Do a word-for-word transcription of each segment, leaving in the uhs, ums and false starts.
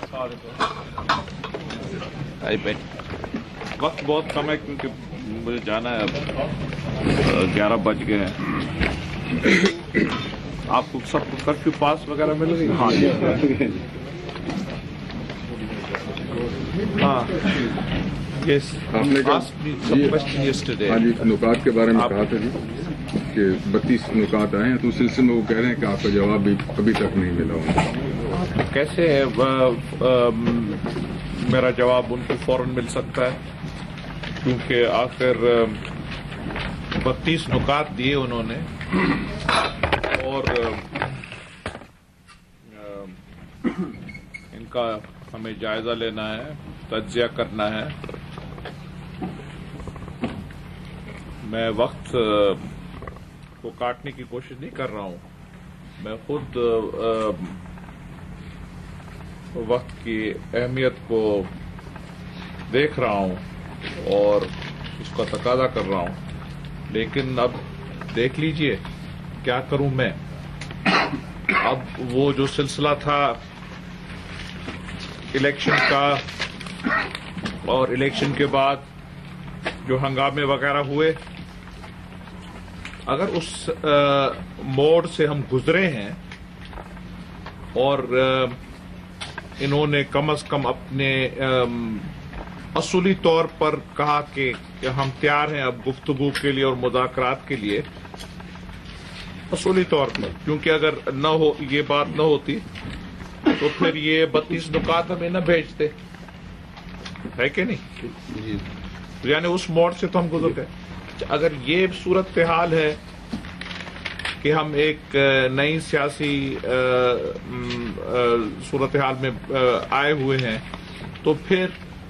وقت بہت کم ہے کیونکہ مجھے جانا ہے، اب گیارہ بج گئے ہیں. آپ کو سب کو کرفیو پاس وغیرہ مل رہی ہے؟ ہاں جی ہاں یس. آپ نے ہاں جی نکات کے بارے میں کہا تھا جی کہ بتیس نکات آئے ہیں تو اس سلسلے میں وہ کہہ رہے ہیں کہ آپ کا جواب بھی ابھی تک نہیں ملا ہوا. کیسے ہے میرا جواب ان کو فوراً مل سکتا ہے کیونکہ آخر بتیس نکات دیے انہوں نے اور ان کا ہمیں جائزہ لینا ہے، تجزیہ کرنا ہے. میں وقت کو کاٹنے کی کوشش نہیں کر رہا ہوں، میں خود وقت کی اہمیت کو دیکھ رہا ہوں اور اس کا تقاضا کر رہا ہوں. لیکن اب دیکھ لیجئے کیا کروں میں. اب وہ جو سلسلہ تھا الیکشن کا اور الیکشن کے بعد جو ہنگامے وغیرہ ہوئے، اگر اس موڑ سے ہم گزرے ہیں اور انہوں نے کم از کم اپنے اصولی طور پر کہا کہ ہم تیار ہیں اب گفتگو کے لیے اور مذاکرات کے لیے، اصولی طور پر، کیونکہ اگر نہ ہو یہ بات نہ ہوتی تو پھر یہ بتیس نکات ہمیں نہ بھیجتے، ہے کہ نہیں؟ یعنی اس موڑ سے تو ہم گزر گئے. اگر یہ صورتحال ہے کہ ہم ایک نئی سیاسی صورتحال میں آئے ہوئے ہیں تو پھر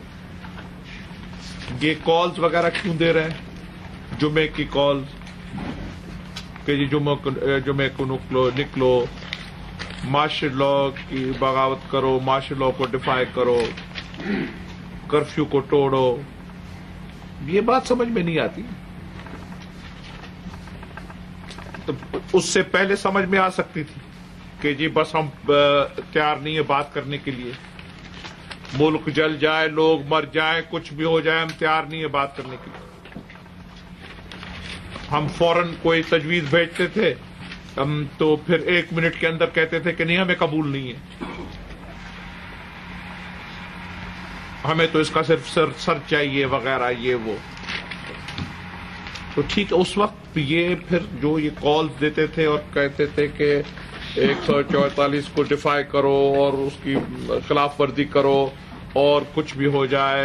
یہ کالز وغیرہ کیوں دے رہے ہیں؟ جمعے کی کالز کہ جی جمعے کو نکلو نکلو معاشی لا کی بغاوت کرو، معاشی لا کو ڈیفائی کرو، کرفیو کو توڑو. یہ بات سمجھ میں نہیں آتی. تو اس سے پہلے سمجھ میں آ سکتی تھی کہ جی بس ہم تیار نہیں ہے بات کرنے کے لیے، ملک جل جائے، لوگ مر جائیں، کچھ بھی ہو جائے، ہم تیار نہیں ہے بات کرنے کے لیے. ہم فوراً کوئی تجویز بھیجتے تھے ہم تو پھر ایک منٹ کے اندر کہتے تھے کہ نہیں ہمیں قبول نہیں ہے، ہمیں تو اس کا صرف سر سر چاہیے وغیرہ یہ وہ. تو ٹھیک ہے، اس وقت یہ پھر جو یہ کالز دیتے تھے اور کہتے تھے کہ ایک سو چونتالیس کو ڈیفائی کرو اور اس کی خلاف ورزی کرو اور کچھ بھی ہو جائے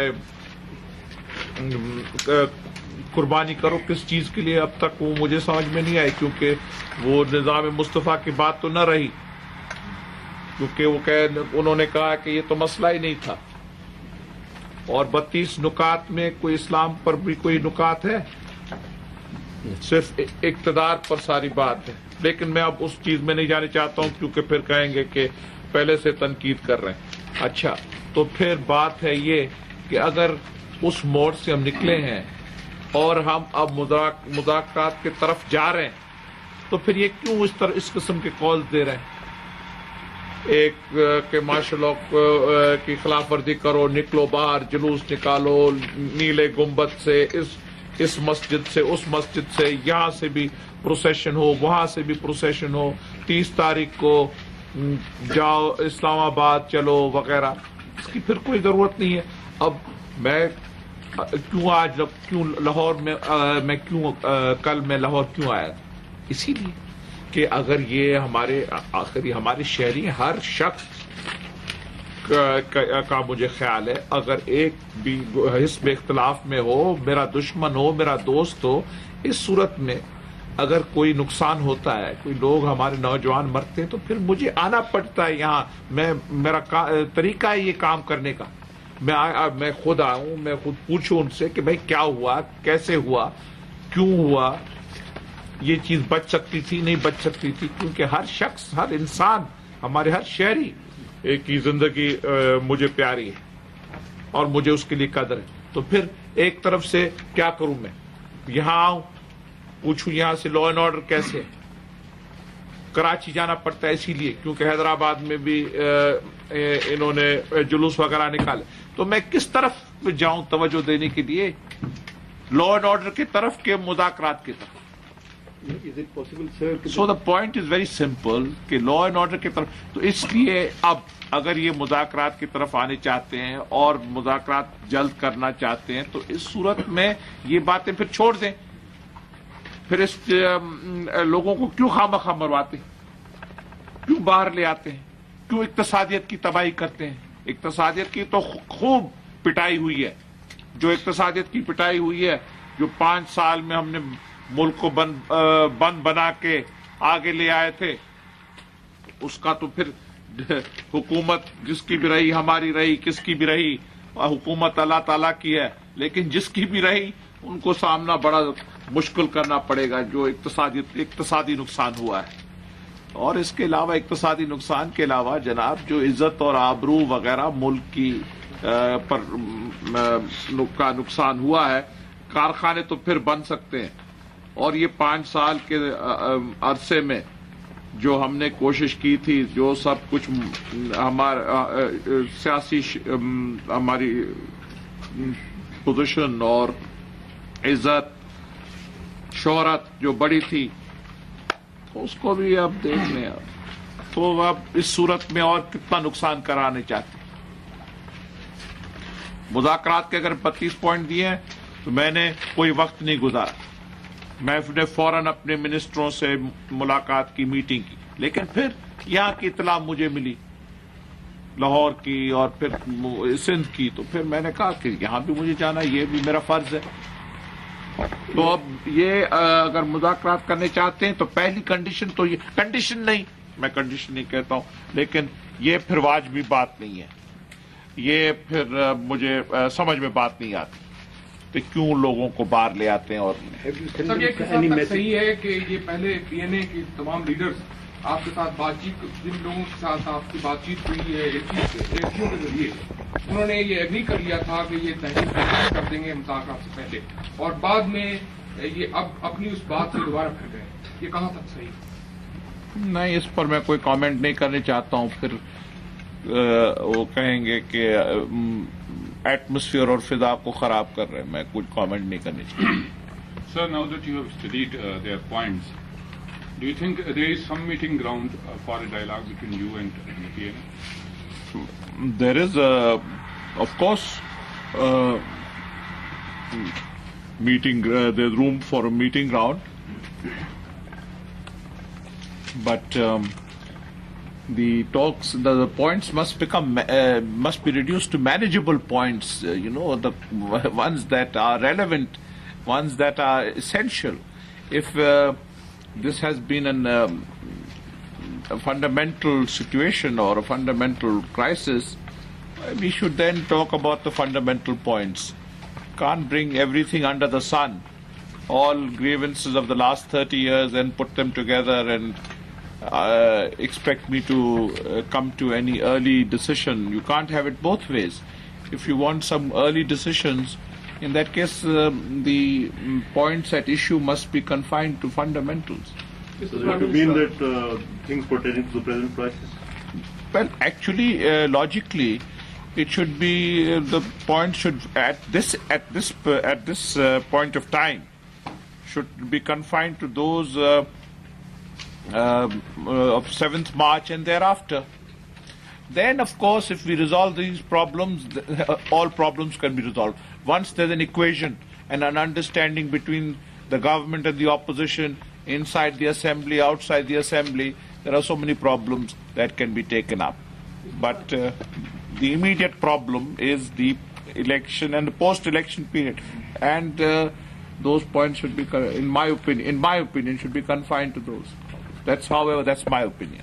قربانی کرو. کس چیز کے لیے اب تک وہ مجھے سمجھ میں نہیں آئی، کیونکہ وہ نظام مصطفیٰ کی بات تو نہ رہی، کیونکہ وہ کہ انہوں نے کہا کہ یہ تو مسئلہ ہی نہیں تھا. اور بتیس نکات میں کوئی اسلام پر بھی کوئی نکات ہے؟ صرف اقتدار پر ساری بات ہے. لیکن میں اب اس چیز میں نہیں جانے چاہتا ہوں کیونکہ پھر کہیں گے کہ پہلے سے تنقید کر رہے ہیں. اچھا، تو پھر بات ہے یہ کہ اگر اس موڑ سے ہم نکلے ہیں اور ہم اب مذاکرات کی طرف جا رہے ہیں تو پھر یہ کیوں اس طرح اس قسم کے کالز دے رہے ہیں؟ ایک کہ ماشاء اللہ کی خلاف ورزی کرو، نکلو باہر، جلوس نکالو نیلے گنبد سے، اس اس مسجد سے اس مسجد سے، یہاں سے بھی پروسیشن ہو، وہاں سے بھی پروسیشن ہو، تیس تاریخ کو جاؤ اسلام آباد چلو وغیرہ. اس کی پھر کوئی ضرورت نہیں ہے. اب میں کیوں آج کیوں لاہور میں میں کیوں کل میں لاہور کیوں آیا تھا؟ اسی لیے کہ اگر یہ ہمارے آخری ہمارے شہری ہر شخص کا مجھے خیال ہے اگر ایک بھی حزب اختلاف میں ہو، میرا دشمن ہو، میرا دوست ہو، اس صورت میں اگر کوئی نقصان ہوتا ہے، کوئی لوگ ہمارے نوجوان مرتے ہیں تو پھر مجھے آنا پڑتا ہے یہاں. میں میرا طریقہ ہے یہ کام کرنے کا. میں میں خود آؤں، میں خود پوچھوں ان سے کہ بھائی کیا ہوا، کیسے ہوا، کیوں ہوا، یہ چیز بچ سکتی تھی نہیں بچ سکتی تھی. کیونکہ ہر شخص، ہر انسان، ہمارے ہر شہری کی زندگی مجھے پیاری ہے اور مجھے اس کے لیے قدر ہے. تو پھر ایک طرف سے کیا کروں، میں یہاں آؤں پوچھوں یہاں سے لا اینڈ آرڈر کیسے، کراچی جانا پڑتا ہے اسی لیے کیونکہ حیدرآباد میں بھی انہوں نے جلوس وغیرہ نکالے. تو میں کس طرف جاؤں توجہ دینے کے لیے؟ لا اینڈ آرڈر کی طرف کے مذاکرات کی طرف. So the point is very simple کہ لا اینڈ آرڈر کی طرف. تو اس لیے اب اگر یہ مذاکرات کی طرف آنے چاہتے ہیں اور مذاکرات جلد کرنا چاہتے ہیں تو اس صورت میں یہ باتیں پھر چھوڑ دیں. پھر اس لوگوں کو کیوں خواہ مرواتے ہیں؟ کیوں باہر لے آتے ہیں؟ کیوں اقتصادیت کی تباہی کرتے ہیں؟ اقتصادیت کی تو خوب پٹائی ہوئی ہے. جو اقتصادیت کی پٹائی ہوئی ہے، جو پانچ سال میں ہم نے ملک کو بند بند بنا کے آگے لے آئے تھے، اس کا تو پھر حکومت جس کی بھی رہی، ہماری رہی، کس کی بھی رہی، حکومت اللہ تعالیٰ کی ہے، لیکن جس کی بھی رہی ان کو سامنا بڑا مشکل کرنا پڑے گا جو اقتصادی اقتصادی نقصان ہوا ہے. اور اس کے علاوہ اقتصادی نقصان کے علاوہ جناب جو عزت اور آبرو وغیرہ ملک کی پر کا نقصان ہوا ہے، کارخانے تو پھر بن سکتے ہیں. اور یہ پانچ سال کے عرصے میں جو ہم نے کوشش کی تھی، جو سب کچھ ہمارا سیاسی ہماری پوزیشن اور عزت شہرت جو بڑی تھی، اس کو بھی اب دیکھ لیں. تو اب اس صورت میں اور کتنا نقصان کرانے چاہتے ہیں؟ مذاکرات کے اگر بتیس پوائنٹ دیے ہیں تو میں نے کوئی وقت نہیں گزارا. میں نے فوراً اپنے منسٹروں سے ملاقات کی، میٹنگ کی، لیکن پھر یہاں کی اطلاع مجھے ملی لاہور کی اور پھر سندھ کی. تو پھر میں نے کہا کہ یہاں بھی مجھے جانا، یہ بھی میرا فرض ہے. تو اب یہ اگر مذاکرات کرنے چاہتے ہیں تو پہلی کنڈیشن تو یہ کنڈیشن نہیں، میں کنڈیشن نہیں کہتا ہوں، لیکن یہ پھر واجبی بات نہیں ہے. یہ پھر مجھے سمجھ میں بات نہیں آتی کہ کیوں لوگوں کو باہر لے آتے ہیں. اور سر یہ کس حد تک صحیح ہے کہ یہ پہلے پی این اے کے تمام لیڈرز آپ کے ساتھ بات چیت، جن لوگوں کے ساتھ آپ کی بات چیت ہوئی ہے الیکشنوں کے ذریعے، انہوں نے یہ ایگری کر لیا تھا کہ یہ تحریک کر دیں گے مذاکرات سے پہلے، اور بعد میں یہ اب اپنی اس بات سے دوبارہ پھر گئے؟ یہ کہاں تک صحیح؟ نہیں، اس پر میں کوئی کامنٹ نہیں کرنے چاہتا ہوں. پھر وہ کہیں گے کہ ایٹماسفیئر اور فضا کو خراب کر رہے ہیں. میں کچھ کامنٹ نہیں کرنے چاہتا. Sir, now that you have studied uh, their points, do you think there is some meeting ground uh, for a dialogue between you and the P N A? There is, uh, of course, uh, meeting. Uh, there's room for a meeting ground, but um, the talks, the, the points must become uh, must be reduced to manageable points. Uh, you know, the ones that are relevant, ones that are essential. If uh, this has been an, um, a fundamental situation or a fundamental crisis, we should then talk about the fundamental points. Can't bring everything under the sun, all grievances of the last thirty years, and put them together and uh, expect me to uh, come to any early decision. You can't have it both ways. If you want some early decisions, in that case, uh, the um, points at issue must be confined to fundamentals. Does it mean that uh, things pertaining to the present crisis? Well, actually, uh, logically, it should be uh, the point should at this at this uh, at this uh, point of time should be confined to those uh, uh, of seventh March and thereafter. Then, of course, if we resolve these problems, all problems can be resolved. Once there's an equation and an understanding between the government and the opposition, inside the assembly, outside the assembly, there are so many problems that can be taken up. But uh, the immediate problem is the election and the post-election period, and uh, those points should be, in my opinion, in my opinion, should be confined to those. That's, however, that's my opinion.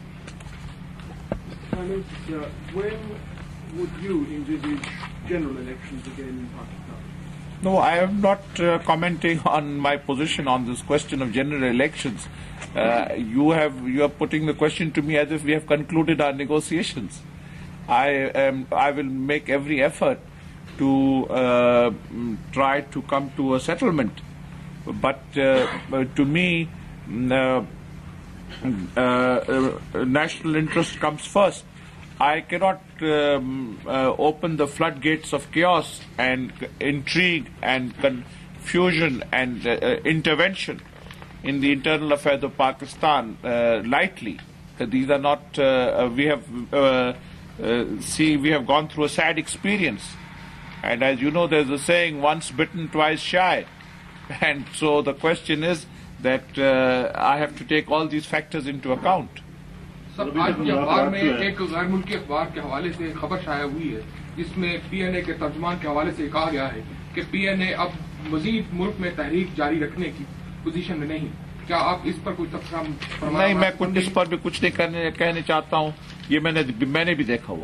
Uh, when would you envisage general elections again in Pakistan? No, I am not uh, commenting on my position on this question of general elections. Uh, you have you are putting the question to me as if we have concluded our negotiations. I am. I will make every effort to uh, try to come to a settlement. But uh, to me, uh, uh, uh, national interest comes first. I cannot um, uh, open the floodgates of chaos and intrigue and confusion and uh, intervention in the internal affairs of Pakistan uh, lightly. Uh, these are not. Uh, we have uh, uh, see. We have gone through a sad experience, and as you know, there's a saying: "Once bitten, twice shy." And so the question is that uh, I have to take all these factors into account. Sir आज के अखबार में एक गैर मुल्की अखबार के हवाले से खबर शाया हुई है जिसमें पीएनए के तर्जुमान के हवाले से कहा गया है कि पीएनए अब मजीद मुल्क में तहरीक जारी रखने की पोजीशन में नहीं। क्या आप इस पर कोई तफसील? नहीं, मैं कुछ इस पर भी कुछ नहीं करने कहने चाहता हूँ। ये मैंने मैंने भी देखा हुआ।